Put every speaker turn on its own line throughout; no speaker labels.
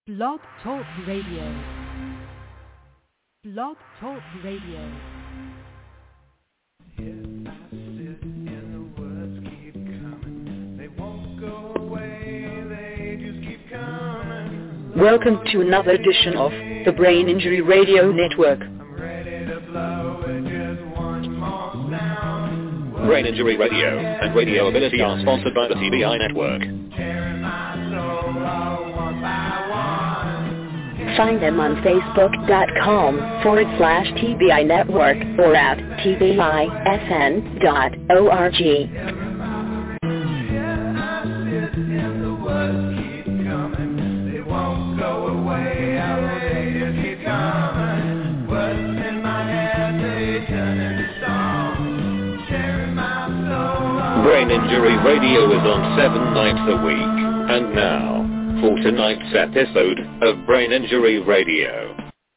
Blog Talk Radio. Blog Talk Radio.
Welcome to another edition of the Brain Injury Radio Network.
Brain Injury Radio and Radio Ability are sponsored by the TBI Network.
Find them on Facebook.com/TBI Network or at TBISN.org.
Brain Injury Radio is on 7 nights a week. And now, for tonight's episode of Brain Injury Radio.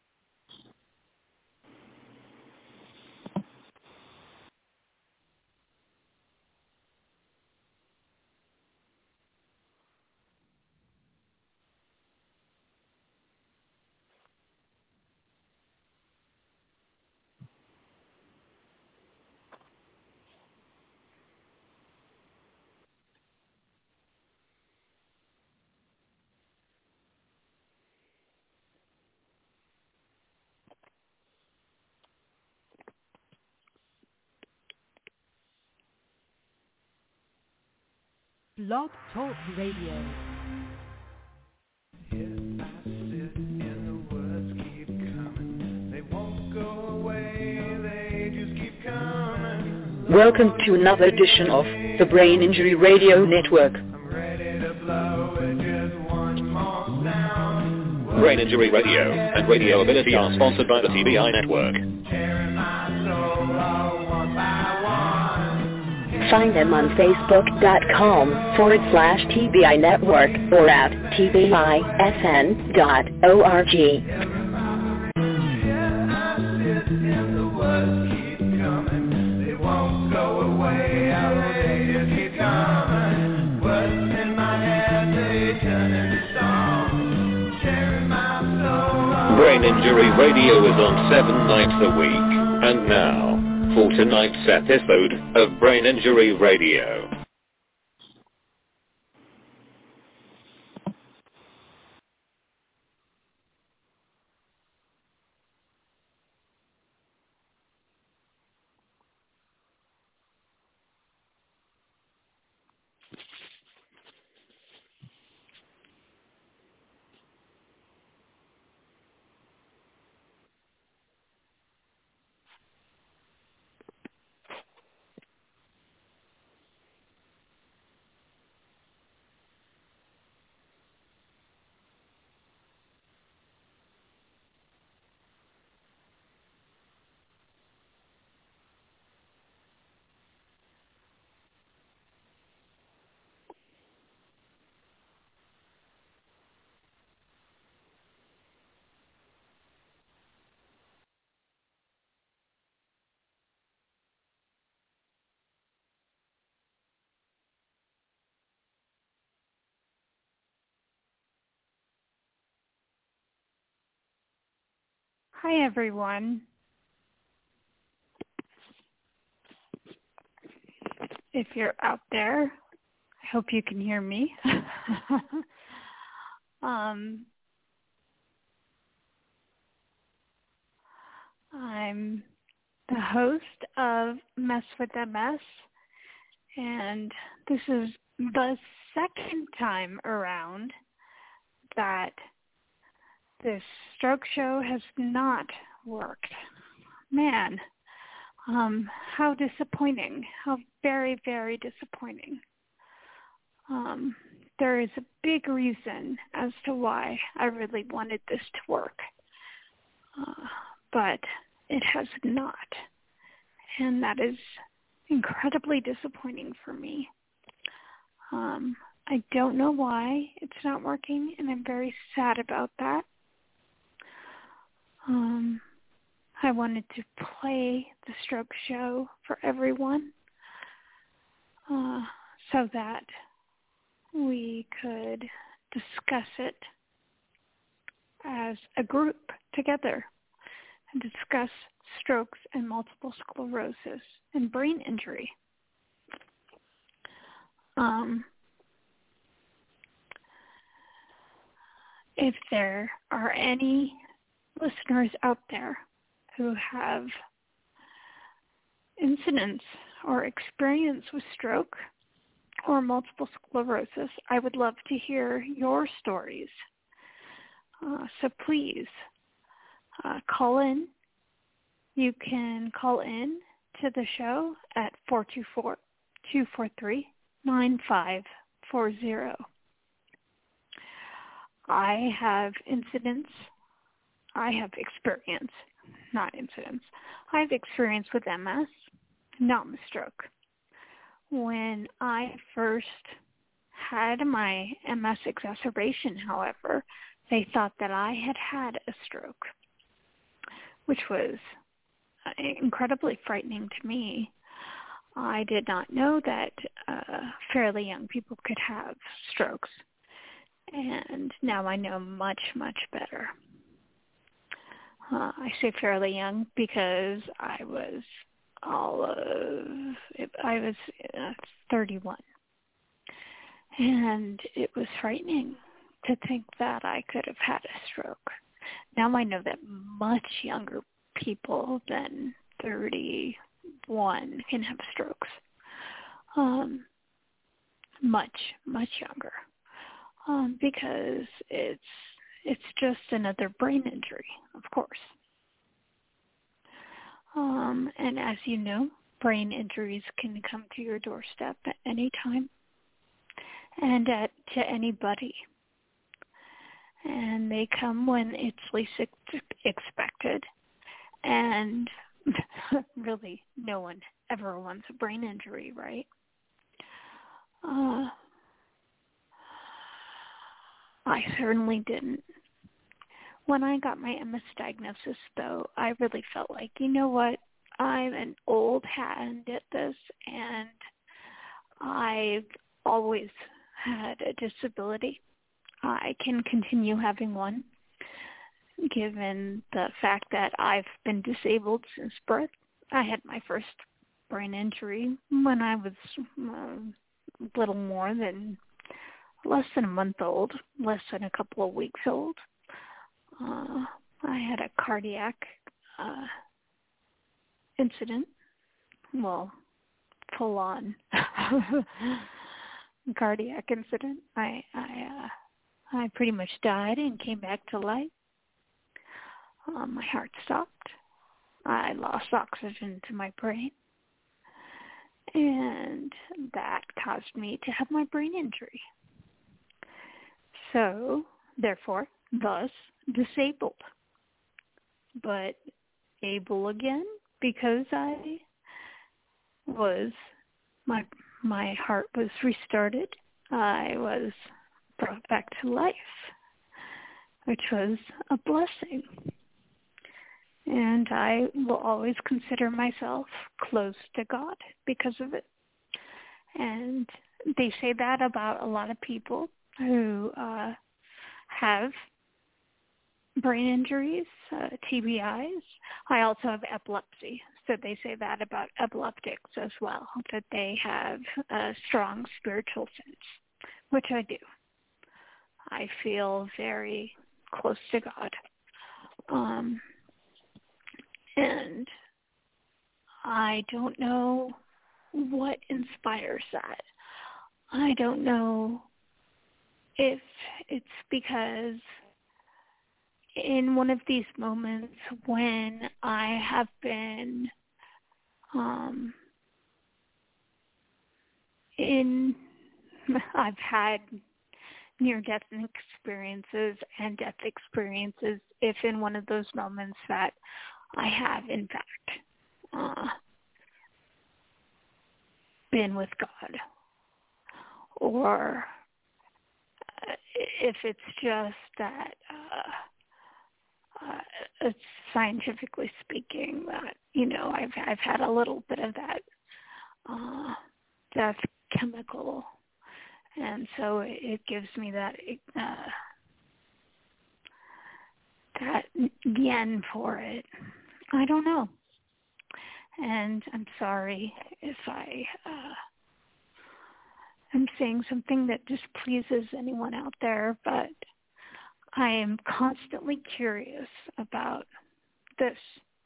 Blog Talk Radio.
Welcome to another edition of the Brain Injury Radio Network.
Brain Injury Radio and Radio Ability are sponsored by the TBI Network.
Find them on Facebook.com/TBI Network or at TBISN.org.
Brain Injury Radio is on 7 nights a week. And now, for tonight's episode of Brain Injury Radio.
Hi, everyone. If you're out there, I hope you can hear me. I'm the host of Mess with MS, and this is the second time around that this stroke show has not worked. Man, how disappointing. How very, very disappointing. There is a big reason as to why I really wanted this to work. But it has not. And that is incredibly disappointing for me. I don't know why it's not working, and I'm very sad about that. I wanted to play the stroke show for everyone so that we could discuss it as a group together and discuss strokes and multiple sclerosis and brain injury. If there are any listeners out there who have incidents or experience with stroke or multiple sclerosis, I would love to hear your stories. So please call in. You can call in to the show at 424-243-9540. I have experience with MS, not with stroke. When I first had my MS exacerbation, however, they thought that I had a stroke, which was incredibly frightening to me. I did not know that fairly young people could have strokes, and now I know much, much better. I say fairly young because I was 31, and it was frightening to think that I could have had a stroke. Now I know that much younger people than 31 can have strokes. Much, much younger. Because it's just another brain injury, of course. And as you know, brain injuries can come to your doorstep at any time and to anybody. And they come when it's least expected. And really, no one ever wants a brain injury, right? I certainly didn't. When I got my MS diagnosis, though, I really felt like, you know what, I'm an old hand at this, and I've always had a disability. I can continue having one, given the fact that I've been disabled since birth. I had my first brain injury when I was less than a month old, less than a couple of weeks old. I had a cardiac incident, well, full-on cardiac incident. I pretty much died and came back to life. My heart stopped. I lost oxygen to my brain, and that caused me to have my brain injury. So, therefore, thus, disabled, but able again because my heart was restarted. I was brought back to life, which was a blessing. And I will always consider myself close to God because of it. And they say that about a lot of people who have brain injuries, TBIs. I also have epilepsy, so they say that about epileptics as well, that they have a strong spiritual sense, which I do. I feel very close to God. And I don't know what inspires that. I don't know if it's because in one of these moments when I have been I've had near-death experiences and death experiences, if in one of those moments that I have, in fact, been with God, or if it's just that, it's scientifically speaking, that, you know, I've had a little bit of that death chemical, and so it gives me that at yen for it. I don't know. And I'm sorry if I am saying something that displeases anyone out there, but I am constantly curious about this.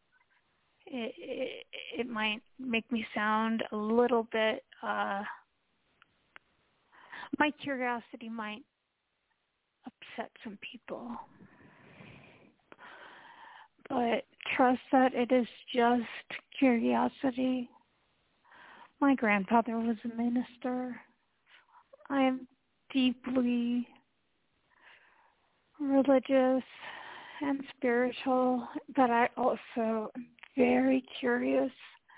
It might make me sound a little bit, my curiosity might upset some people. But trust that it is just curiosity. My grandfather was a minister. I am deeply religious and spiritual, but I also am very curious,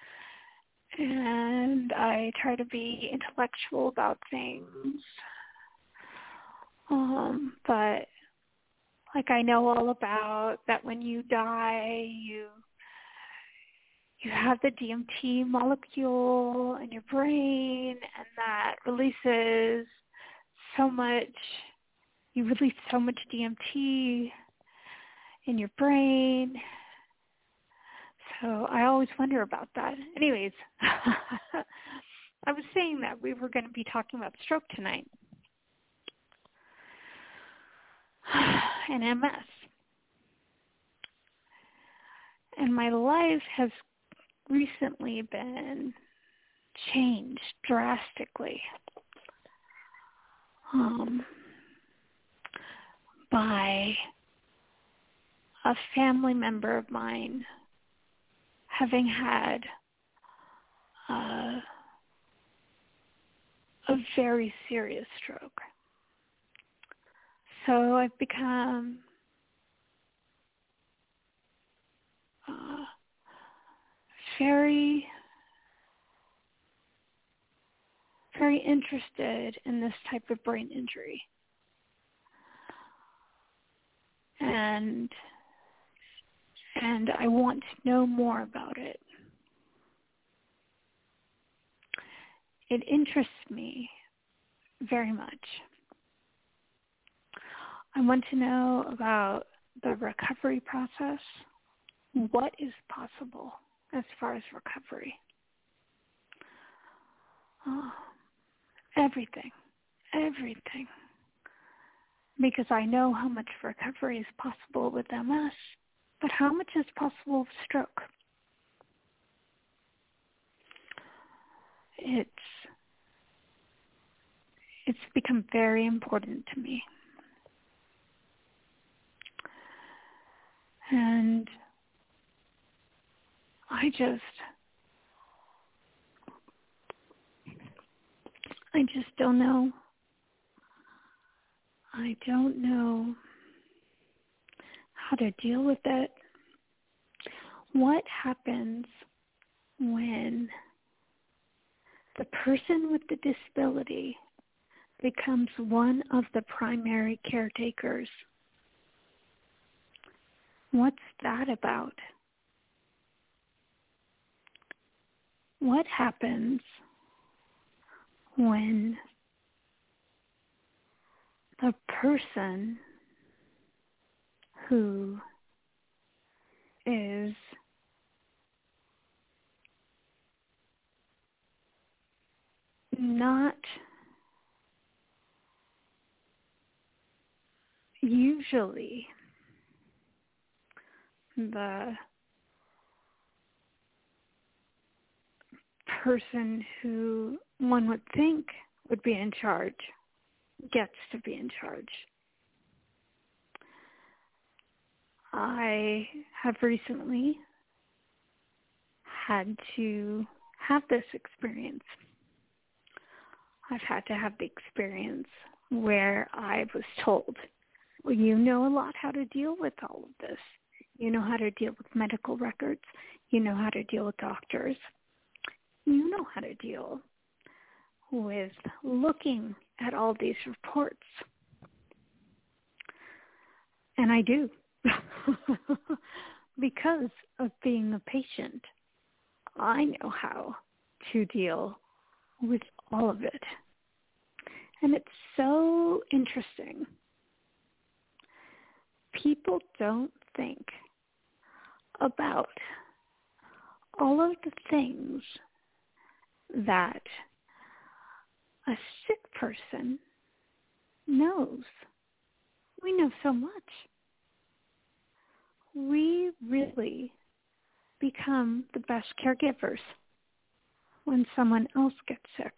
and I try to be intellectual about things. But like I know all about that when you die, you have the DMT molecule in your brain, and that releases so much. You release so much DMT in your brain. So I always wonder about that. Anyways, I was saying that we were going to be talking about stroke tonight and MS. And my life has recently been changed drastically by a family member of mine having had a very serious stroke. So I've become very, very interested in this type of brain injury. And I want to know more about it. It interests me very much. I want to know about the recovery process. What is possible as far as recovery? Everything. Because I know how much recovery is possible with MS, but how much is possible with stroke? It's become very important to me. And I just don't know. I don't know how to deal with it. What happens when the person with the disability becomes one of the primary caretakers? What's that about? What happens when the person who is not usually the person who one would think would be in charge gets to be in charge? I have recently had to have this experience. I've had to have the experience where I was told, well, you know a lot how to deal with all of this. You know how to deal with medical records. You know how to deal with doctors. You know how to deal with looking at all these reports. And I do. Because of being a patient, I know how to deal with all of it. And it's so interesting people don't think about all of the things that a sick person knows. We know so much. We really become the best caregivers when someone else gets sick.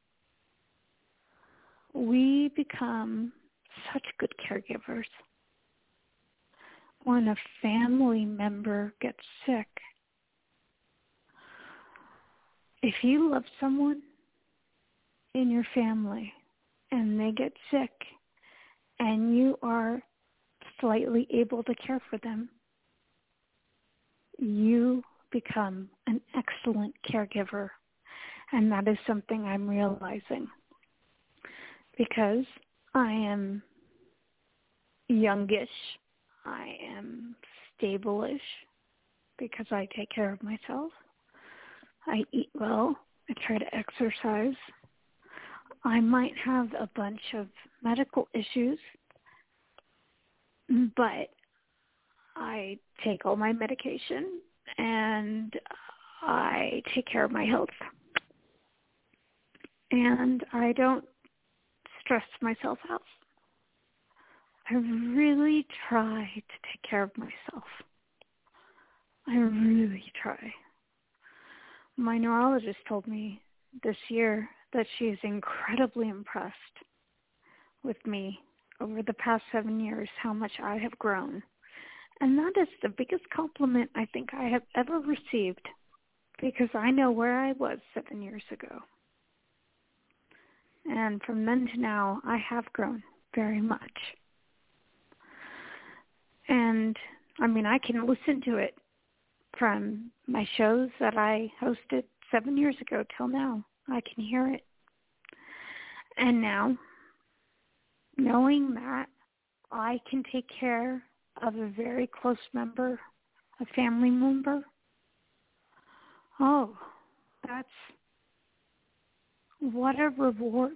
We become such good caregivers when a family member gets sick. If you love someone in your family and they get sick and you are slightly able to care for them, you become an excellent caregiver. And that is something I'm realizing because I am youngish, I am stable-ish because I take care of myself. I eat well, I try to exercise. I might have a bunch of medical issues, but I take all my medication and I take care of my health. And I don't stress myself out. I really try to take care of myself. I really try. My neurologist told me this year that she is incredibly impressed with me over the past 7 years, how much I have grown. And that is the biggest compliment I think I have ever received because I know where I was 7 years ago. And from then to now, I have grown very much. And, I mean, I can listen to it from my shows that I hosted 7 years ago till now. I can hear it. And now, knowing that I can take care of a very close member, a family member, oh, that's what a reward.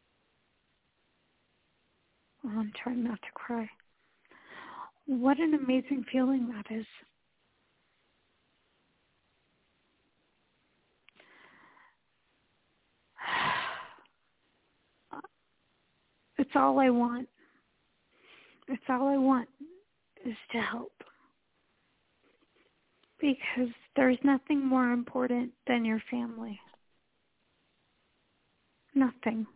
Oh, I'm trying not to cry. What an amazing feeling that is. It's all I want. It's all I want is to help. Because there's nothing more important than your family. Nothing.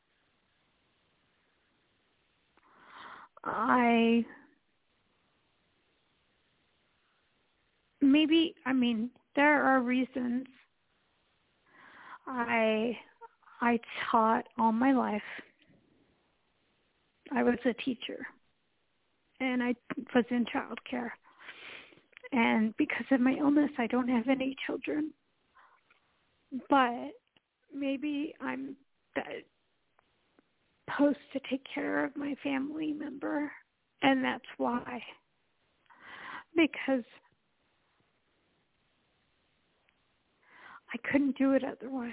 There are reasons. I taught all my life. I was a teacher, and I was in childcare. And because of my illness, I don't have any children. But maybe I'm supposed to take care of my family member, and that's why. Because I couldn't do it otherwise.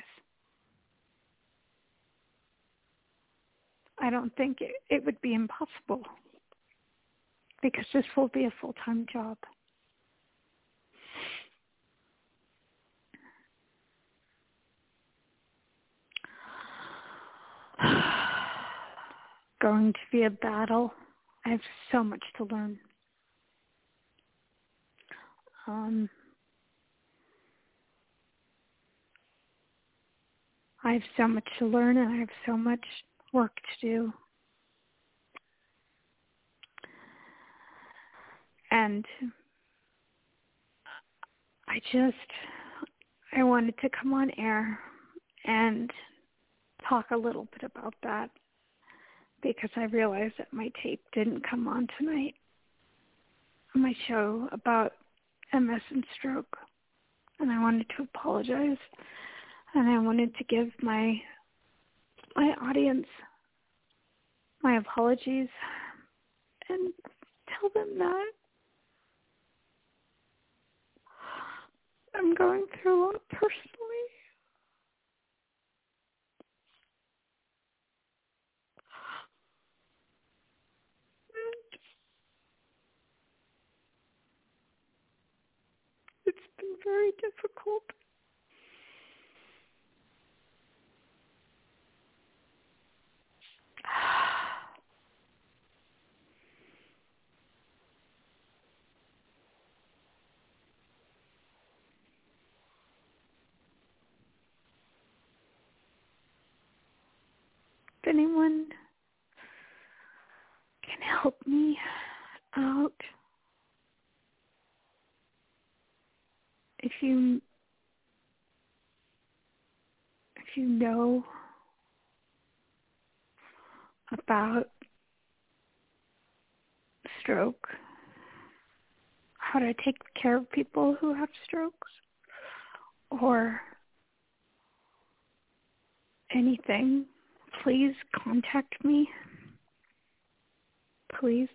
I don't think it would be impossible because this will be a full-time job. Going to be a battle. I have so much to learn. I have so much to learn and I have so much work to do. And I wanted to come on air and talk a little bit about that because I realized that my tape didn't come on tonight. My show about MS and stroke. And I wanted to apologize. And I wanted to give my audience my apologies and tell them that I'm going through a lot personally. been very difficult. If anyone can help me out, if you know about stroke, how to take care of people who have strokes, or anything, please contact me. Please.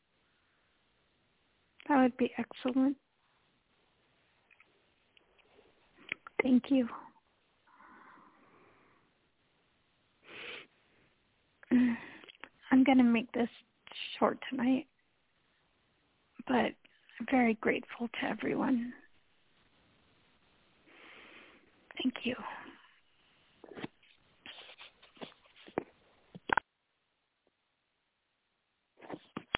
That would be excellent. Thank you. I'm going to make this short tonight, but I'm very grateful to everyone. Thank you.